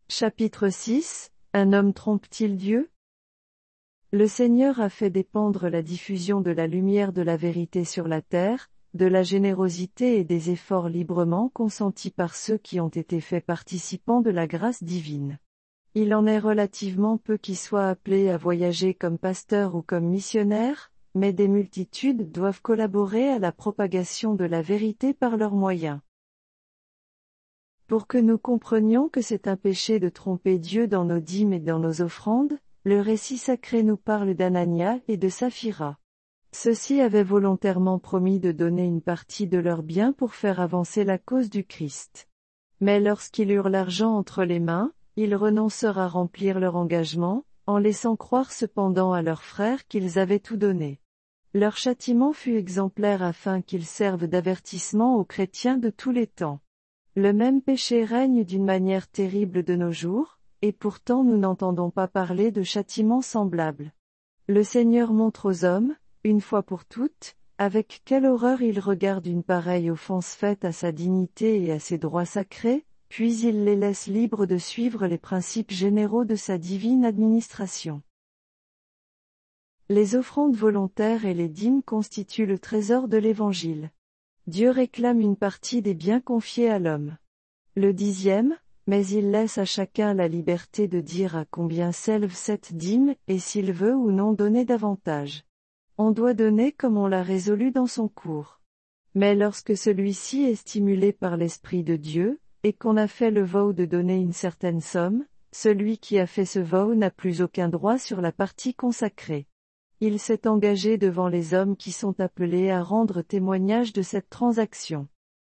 Chapitre 6. Un homme trompe-t-il Dieu? Le Seigneur a fait dépendre la diffusion de la lumière de la vérité sur la terre, de la générosité et des efforts librement consentis par ceux qui ont été faits participants de la grâce divine. Il en est relativement peu qui soient appelés à voyager comme pasteurs ou comme missionnaires, mais des multitudes doivent collaborer à la propagation de la vérité par leurs moyens. Pour que nous comprenions que c'est un péché de tromper Dieu dans nos dîmes et dans nos offrandes, le récit sacré nous parle d'Anania et de Saphira. Ceux-ci avaient volontairement promis de donner une partie de leurs biens pour faire avancer la cause du Christ. Mais lorsqu'ils eurent l'argent entre les mains, ils renoncèrent à remplir leur engagement, en laissant croire cependant à leurs frères qu'ils avaient tout donné. Leur châtiment fut exemplaire afin qu'ils servent d'avertissement aux chrétiens de tous les temps. Le même péché règne d'une manière terrible de nos jours, et pourtant nous n'entendons pas parler de châtiment semblable. Le Seigneur montre aux hommes, une fois pour toutes, avec quelle horreur il regarde une pareille offense faite à sa dignité et à ses droits sacrés, puis il les laisse libres de suivre les principes généraux de sa divine administration. Les offrandes volontaires et les dîmes constituent le trésor de l'Évangile. Dieu réclame une partie des biens confiés à l'homme. Le 10e, mais il laisse à chacun la liberté de dire à combien s'élève cette dîme et s'il veut ou non donner davantage. On doit donner comme on l'a résolu dans son cours. Mais lorsque celui-ci est stimulé par l'Esprit de Dieu, et qu'on a fait le vow de donner une certaine somme, celui qui a fait ce vow n'a plus aucun droit sur la partie consacrée. Il s'est engagé devant les hommes qui sont appelés à rendre témoignage de cette transaction.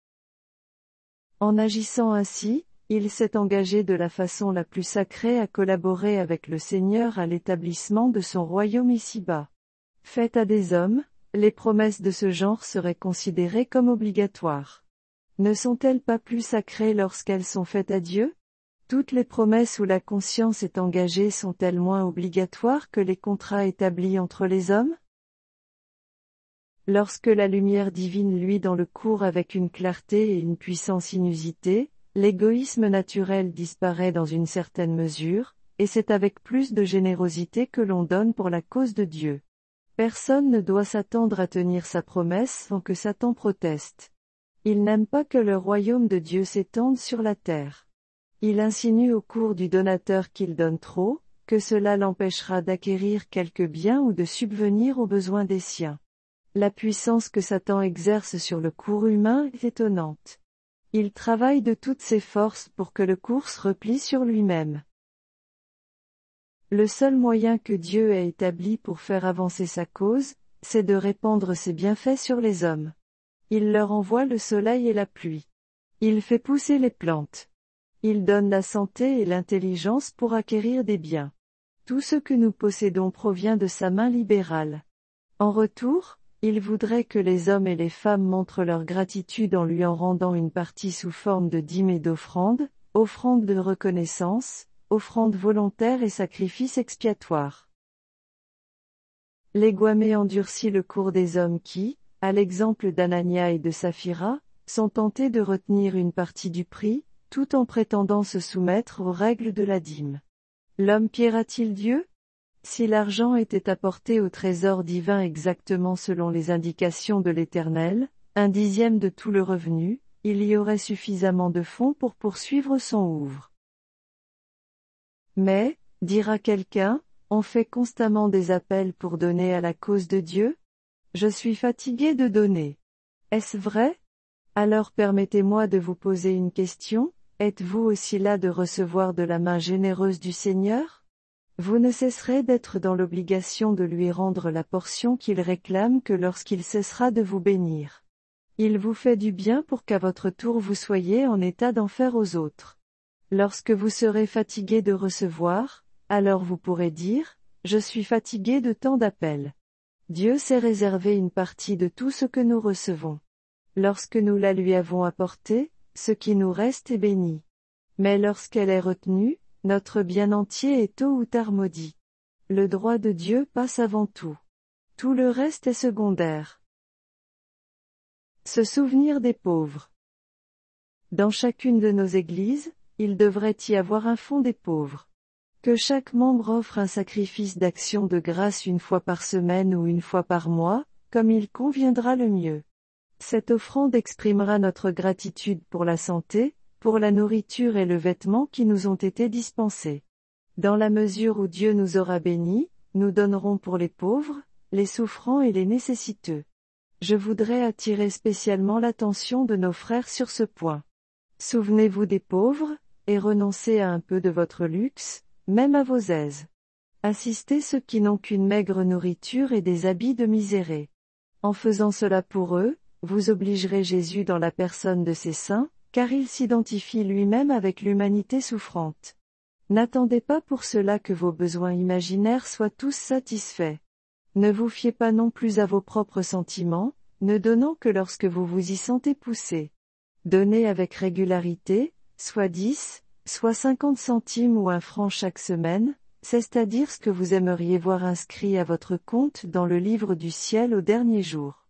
En agissant ainsi, il s'est engagé de la façon la plus sacrée à collaborer avec le Seigneur à l'établissement de son royaume ici-bas. Faites à des hommes, les promesses de ce genre seraient considérées comme obligatoires. Ne sont-elles pas plus sacrées lorsqu'elles sont faites à Dieu? Toutes les promesses où la conscience est engagée sont-elles moins obligatoires que les contrats établis entre les hommes? Lorsque la lumière divine luit dans le cours avec une clarté et une puissance inusitée, l'égoïsme naturel disparaît dans une certaine mesure, et c'est avec plus de générosité que l'on donne pour la cause de Dieu. Personne ne doit s'attendre à tenir sa promesse sans que Satan proteste. Il n'aime pas que le royaume de Dieu s'étende sur la terre. Il insinue au cours du donateur qu'il donne trop, que cela l'empêchera d'acquérir quelques biens ou de subvenir aux besoins des siens. La puissance que Satan exerce sur le cours humain est étonnante. Il travaille de toutes ses forces pour que le cours se replie sur lui-même. Le seul moyen que Dieu ait établi pour faire avancer sa cause, c'est de répandre ses bienfaits sur les hommes. Il leur envoie le soleil et la pluie. Il fait pousser les plantes. Il donne la santé et l'intelligence pour acquérir des biens. Tout ce que nous possédons provient de sa main libérale. En retour, il voudrait que les hommes et les femmes montrent leur gratitude en lui en rendant une partie sous forme de dîmes et d'offrandes, offrandes de reconnaissance, offrandes volontaires et sacrifices expiatoires. L'éguamé endurcit le cours des hommes qui, à l'exemple d'Anania et de Saphira, sont tentés de retenir une partie du prix, tout en prétendant se soumettre aux règles de la dîme. L'homme pillera-t-il Dieu? Si l'argent était apporté au trésor divin exactement selon les indications de l'Éternel, 1/10 de tout le revenu, il y aurait suffisamment de fonds pour poursuivre son œuvre. Mais, dira quelqu'un, on fait constamment des appels pour donner à la cause de Dieu? Je suis fatigué de donner. Est-ce vrai? Alors permettez-moi de vous poser une question, êtes-vous aussi là de recevoir de la main généreuse du Seigneur? Vous ne cesserez d'être dans l'obligation de lui rendre la portion qu'il réclame que lorsqu'il cessera de vous bénir. Il vous fait du bien pour qu'à votre tour vous soyez en état d'en faire aux autres. Lorsque vous serez fatigué de recevoir, alors vous pourrez dire, je suis fatigué de tant d'appels. Dieu s'est réservé une partie de tout ce que nous recevons. Lorsque nous la lui avons apportée, ce qui nous reste est béni. Mais lorsqu'elle est retenue, notre bien entier est tôt ou tard maudit. Le droit de Dieu passe avant tout. Tout le reste est secondaire. Se souvenir des pauvres. Dans chacune de nos églises, il devrait y avoir un fonds des pauvres. Que chaque membre offre un sacrifice d'action de grâce une fois par semaine ou une fois par mois, comme il conviendra le mieux. Cette offrande exprimera notre gratitude pour la santé, pour la nourriture et le vêtement qui nous ont été dispensés. Dans la mesure où Dieu nous aura bénis, nous donnerons pour les pauvres, les souffrants et les nécessiteux. Je voudrais attirer spécialement l'attention de nos frères sur ce point. Souvenez-vous des pauvres, et renoncez à un peu de votre luxe, même à vos aises. Assistez ceux qui n'ont qu'une maigre nourriture et des habits de misérés. En faisant cela pour eux, vous obligerez Jésus dans la personne de ses saints, car il s'identifie lui-même avec l'humanité souffrante. N'attendez pas pour cela que vos besoins imaginaires soient tous satisfaits. Ne vous fiez pas non plus à vos propres sentiments, ne donnant que lorsque vous vous y sentez poussé. Donnez avec régularité, soit 10, soit 50 centimes ou 1 franc chaque semaine, c'est-à-dire ce que vous aimeriez voir inscrit à votre compte dans le livre du ciel au dernier jour.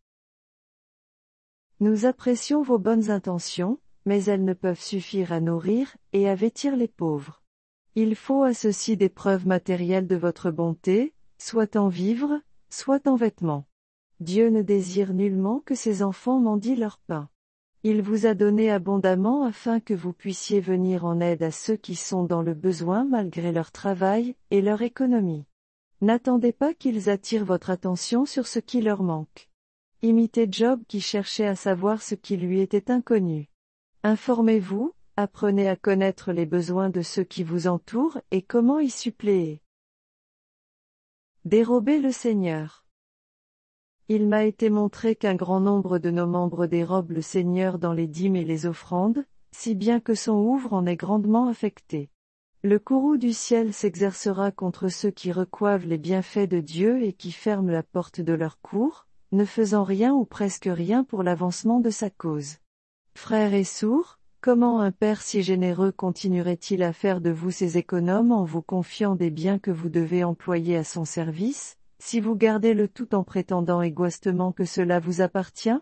Nous apprécions vos bonnes intentions, mais elles ne peuvent suffire à nourrir et à vêtir les pauvres. Il faut à ceci des preuves matérielles de votre bonté, soit en vivres, soit en vêtements. Dieu ne désire nullement que ses enfants mendient leur pain. Il vous a donné abondamment afin que vous puissiez venir en aide à ceux qui sont dans le besoin malgré leur travail et leur économie. N'attendez pas qu'ils attirent votre attention sur ce qui leur manque. Imitez Job qui cherchait à savoir ce qui lui était inconnu. Informez-vous, apprenez à connaître les besoins de ceux qui vous entourent et comment y suppléer. Dérober le Seigneur. Il m'a été montré qu'un grand nombre de nos membres dérobent le Seigneur dans les dîmes et les offrandes, si bien que son ouvre en est grandement affecté. Le courroux du ciel s'exercera contre ceux qui recoivent les bienfaits de Dieu et qui ferment la porte de leur cour, ne faisant rien ou presque rien pour l'avancement de sa cause. Frères et sourds, comment un père si généreux continuerait-il à faire de vous ses économes en vous confiant des biens que vous devez employer à son service, si vous gardez le tout en prétendant égoïstement que cela vous appartient?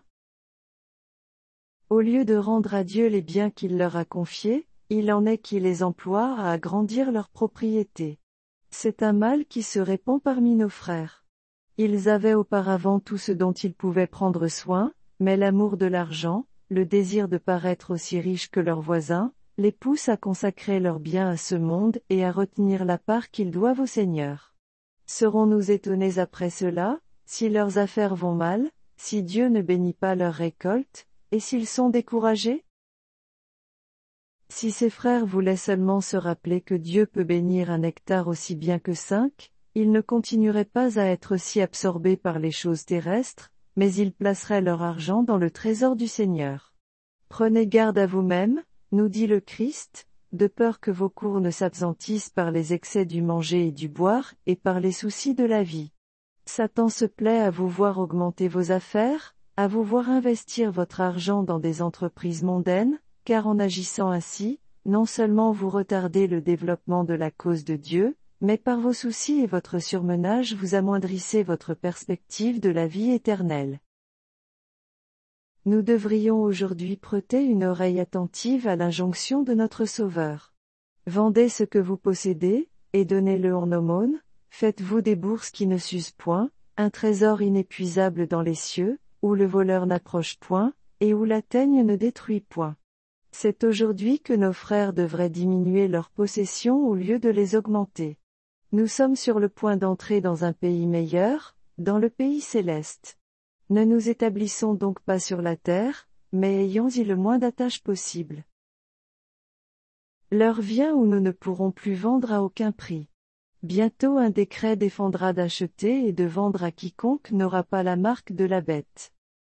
Au lieu de rendre à Dieu les biens qu'il leur a confiés, il en est qui les emploie à agrandir leur propriété. C'est un mal qui se répand parmi nos frères. Ils avaient auparavant tout ce dont ils pouvaient prendre soin, mais l'amour de l'argent, le désir de paraître aussi riches que leurs voisins, les pousse à consacrer leurs biens à ce monde et à retenir la part qu'ils doivent au Seigneur. Serons-nous étonnés après cela, si leurs affaires vont mal, si Dieu ne bénit pas leur récolte, et s'ils sont découragés? Si ces frères voulaient seulement se rappeler que Dieu peut bénir un hectare aussi bien que 5, ils ne continueraient pas à être si absorbés par les choses terrestres, mais ils placeraient leur argent dans le trésor du Seigneur. Prenez garde à vous-mêmes, nous dit le Christ, de peur que vos cours ne s'apesantissent par les excès du manger et du boire, et par les soucis de la vie. Satan se plaît à vous voir augmenter vos affaires, à vous voir investir votre argent dans des entreprises mondaines, car en agissant ainsi, non seulement vous retardez le développement de la cause de Dieu, mais par vos soucis et votre surmenage vous amoindrissez votre perspective de la vie éternelle. Nous devrions aujourd'hui prêter une oreille attentive à l'injonction de notre Sauveur. Vendez ce que vous possédez, et donnez-le en aumône, faites-vous des bourses qui ne s'usent point, un trésor inépuisable dans les cieux, où le voleur n'approche point, et où la teigne ne détruit point. C'est aujourd'hui que nos frères devraient diminuer leurs possessions au lieu de les augmenter. Nous sommes sur le point d'entrer dans un pays meilleur, dans le pays céleste. Ne nous établissons donc pas sur la terre, mais ayons-y le moins d'attache possible. L'heure vient où nous ne pourrons plus vendre à aucun prix. Bientôt un décret défendra d'acheter et de vendre à quiconque n'aura pas la marque de la bête.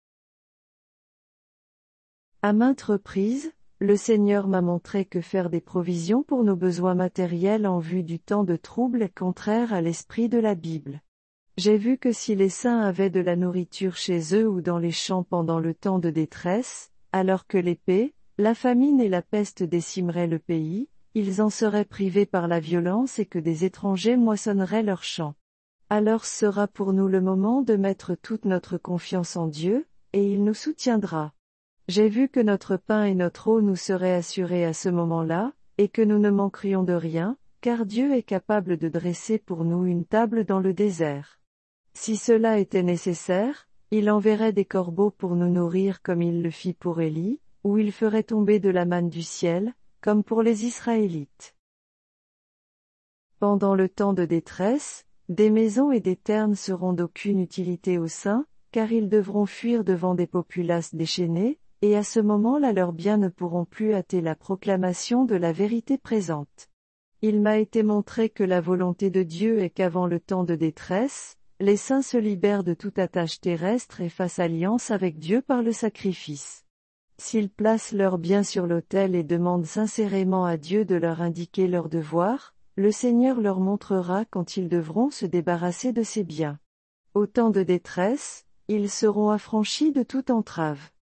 À maintes reprises, le Seigneur m'a montré que faire des provisions pour nos besoins matériels en vue du temps de trouble est contraire à l'esprit de la Bible. J'ai vu que si les saints avaient de la nourriture chez eux ou dans les champs pendant le temps de détresse, alors que l'épée, la famine et la peste décimeraient le pays, ils en seraient privés par la violence et que des étrangers moissonneraient leurs champs. Alors sera pour nous le moment de mettre toute notre confiance en Dieu, et il nous soutiendra. J'ai vu que notre pain et notre eau nous seraient assurés à ce moment-là, et que nous ne manquerions de rien, car Dieu est capable de dresser pour nous une table dans le désert. Si cela était nécessaire, il enverrait des corbeaux pour nous nourrir comme il le fit pour Élie, ou il ferait tomber de la manne du ciel, comme pour les Israélites. Pendant le temps de détresse, des maisons et des ternes seront d'aucune utilité aux saints, car ils devront fuir devant des populaces déchaînées, et à ce moment-là leurs biens ne pourront plus hâter la proclamation de la vérité présente. Il m'a été montré que la volonté de Dieu est qu'avant le temps de détresse, les saints se libèrent de toute attache terrestre et fassent alliance avec Dieu par le sacrifice. S'ils placent leurs biens sur l'autel et demandent sincèrement à Dieu de leur indiquer leurs devoirs, le Seigneur leur montrera quand ils devront se débarrasser de ces biens. Au temps de détresse, ils seront affranchis de toute entrave.